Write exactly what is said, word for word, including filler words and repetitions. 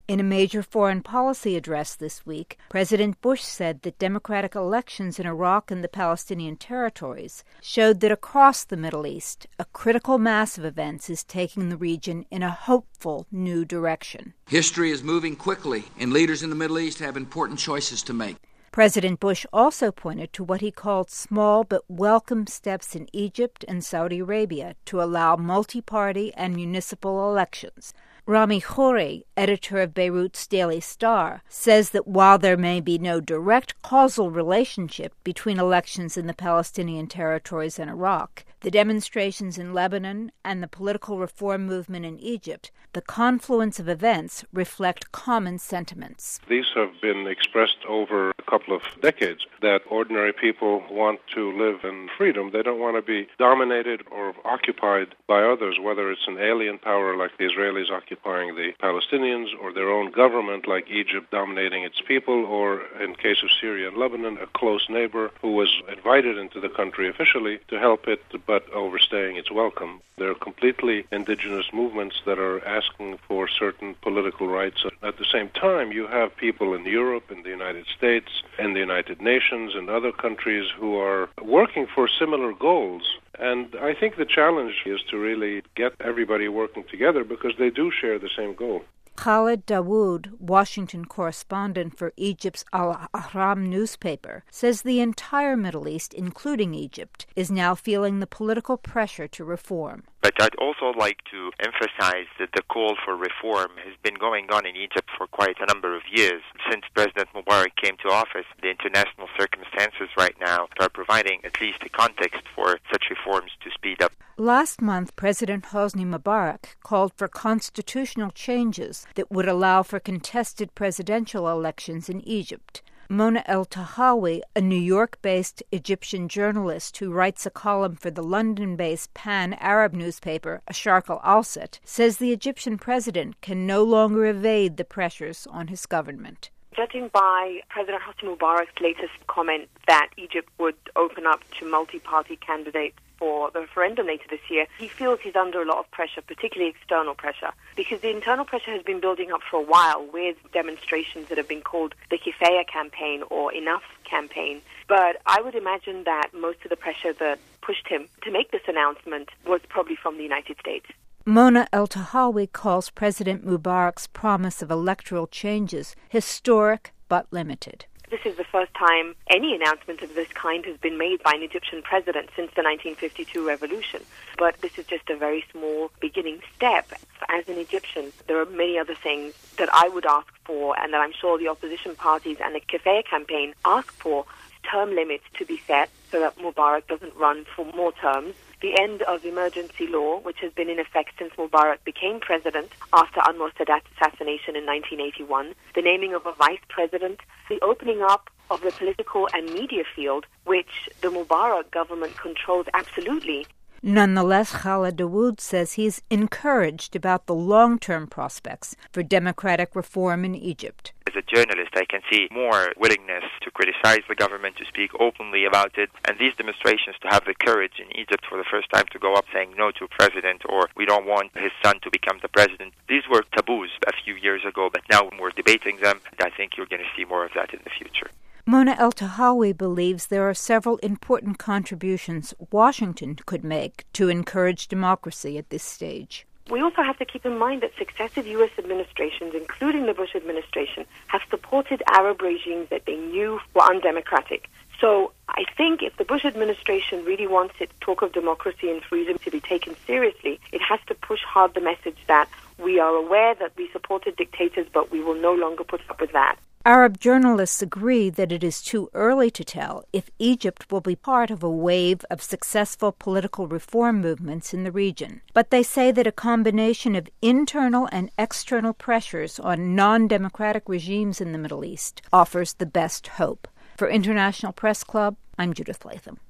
In a major foreign policy address this week, President Bush said that democratic elections in Iraq and the Palestinian territories showed that across the Middle East, a critical mass of events is taking the region in a hopeful new direction. History is moving quickly, and leaders in the Middle East have important choices to make. President Bush also pointed to what he called small but welcome steps in Egypt and Saudi Arabia to allow multi-party and municipal elections. Rami Khouri, editor of Beirut's Daily Star, says that while there may be no direct causal relationship between elections in the Palestinian territories and Iraq, the demonstrations in Lebanon and the political reform movement in Egypt, the confluence of events reflect common sentiments. These have been expressed over a couple of decades, that ordinary people want to live in freedom. They don't want to be dominated or occupied by others, whether it's an alien power like the Israelis occupying the Palestinians, or their own government like Egypt dominating its people, or in case of Syria and Lebanon, a close neighbor who was invited into the country officially to help it, but overstaying its welcome. They're completely indigenous movements that are asking for certain political rights. At the same time, you have people in Europe, in the United States, in the United Nations, and other countries who are working for similar goals. And I think the challenge is to really get everybody working together because they do share the same goal. Khaled Dawood, Washington correspondent for Egypt's Al-Ahram newspaper, says the entire Middle East, including Egypt, is now feeling the political pressure to reform. But I'd also like to emphasize that the call for reform has been going on in Egypt for quite a number of years. Since President Mubarak came to office, the international circumstances right now are providing at least a context for such reforms to speed up. Last month, President Hosni Mubarak called for constitutional changes that would allow for contested presidential elections in Egypt. Mona El-Tahawi, a New York-based Egyptian journalist who writes a column for the London-based pan-Arab newspaper Asharq Al-Awsat, says the Egyptian president can no longer evade the pressures on his government. Judging by President Hosni Mubarak's latest comment that Egypt would open up to multi-party candidates for the referendum later this year, he feels he's under a lot of pressure, particularly external pressure, because the internal pressure has been building up for a while with demonstrations that have been called the Kifaya campaign or Enough campaign. But I would imagine that most of the pressure that pushed him to make this announcement was probably from the United States. Mona El-Tahawi calls President Mubarak's promise of electoral changes historic but limited. This is the first time any announcement of this kind has been made by an Egyptian president since the nineteen fifty-two revolution. But this is just a very small beginning step. As an Egyptian, there are many other things that I would ask for and that I'm sure the opposition parties and the Kifaya campaign ask for. Term limits to be set so that Mubarak doesn't run for more terms. The end of emergency law, which has been in effect since Mubarak became president after Anwar Sadat's assassination in nineteen eighty-one, the naming of a vice president, the opening up of the political and media field, which the Mubarak government controls absolutely. Nonetheless, Khaled Dawood says he's encouraged about the long-term prospects for democratic reform in Egypt. As a journalist, I can see more willingness to criticize the government, to speak openly about it, and these demonstrations to have the courage in Egypt for the first time to go up saying no to a president or we don't want his son to become the president. These were taboos a few years ago, but now we're debating them, and I think you're going to see more of that in the future. Mona El-Tahawi believes there are several important contributions Washington could make to encourage democracy at this stage. We also have to keep in mind that successive U S administrations, including the Bush administration, have supported Arab regimes that they knew were undemocratic. So I think if the Bush administration really wants its talk of democracy and freedom to be taken seriously, it has to push hard the message that we are aware that we supported dictators, but we will no longer put up with that. Arab journalists agree that it is too early to tell if Egypt will be part of a wave of successful political reform movements in the region. But they say that a combination of internal and external pressures on non-democratic regimes in the Middle East offers the best hope. For International Press Club, I'm Judith Latham.